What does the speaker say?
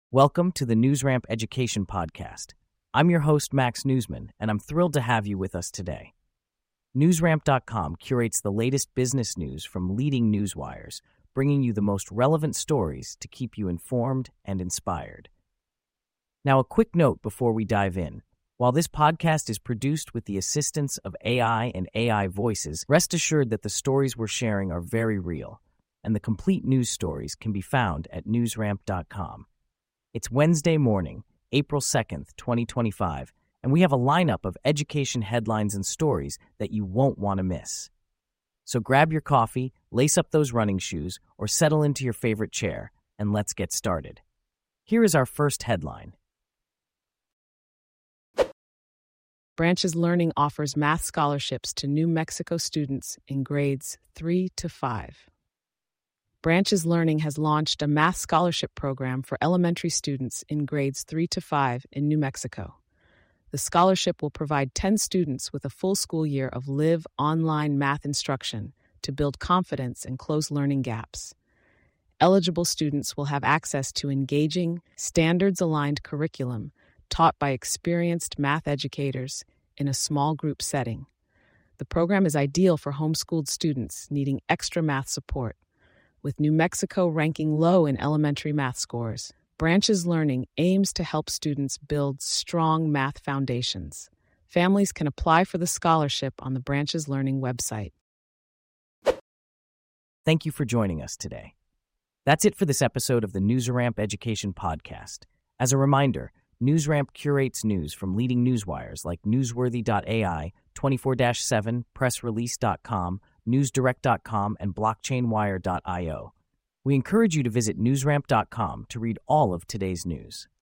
Welcome to the NewsRamp Education Podcast. I'm your host, Max Newsman, and I'm thrilled to have you with us today. NewsRamp.com curates the latest business news from leading newswires, bringing you the most relevant stories to keep you informed and inspired. Now, a quick note before we dive in. While this podcast is produced with the assistance of AI and AI voices, rest assured that the stories we're sharing are very real, and the complete news stories can be found at NewsRamp.com. It's Wednesday morning, April 2nd, 2025, and we have a lineup of education headlines and stories that you won't want to miss. So grab your coffee, lace up those running shoes, or settle into your favorite chair, and let's get started. Here is our first headline. Branches Learning offers math scholarships to New Mexico students in grades 3 to 5. Branches Learning has launched a math scholarship program for elementary students in grades 3 to 5 in New Mexico. The scholarship will provide 10 students with a full school year of live online math instruction to build confidence and close learning gaps. Eligible students will have access to engaging, standards-aligned curriculum taught by experienced math educators in a small group setting. The program is ideal for homeschooled students needing extra math support. With New Mexico ranking low in elementary math scores, Branches Learning aims to help students build strong math foundations. Families can apply for the scholarship on the Branches Learning website. Thank you for joining us today. That's it for this episode of the NewsRamp Education Podcast. As a reminder, NewsRamp curates news from leading newswires like Newsworthy.ai, 24/7, PressRelease.com, NewsDirect.com, and BlockchainWire.io. We encourage you to visit NewsRamp.com to read all of today's news.